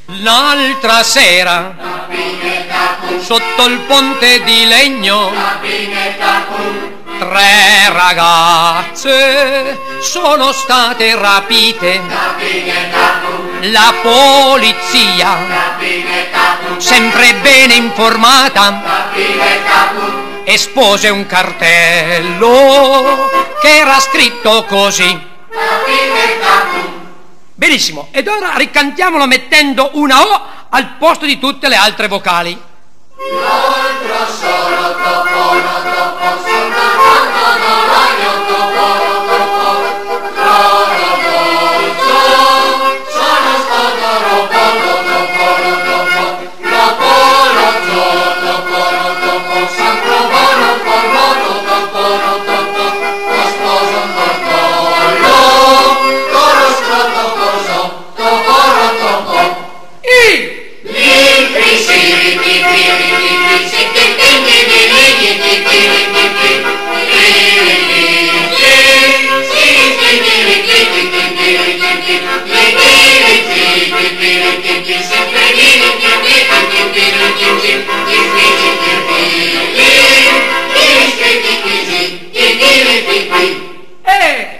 L'altra sera, sotto il ponte di legno, 3 ragazze sono state rapite. La polizia, sempre bene informata, espose un cartello che era scritto così. Benissimo, ed ora ricantiamolo mettendo una O al posto di tutte le altre vocali. L'altro solo topo, no topo, sono Hey!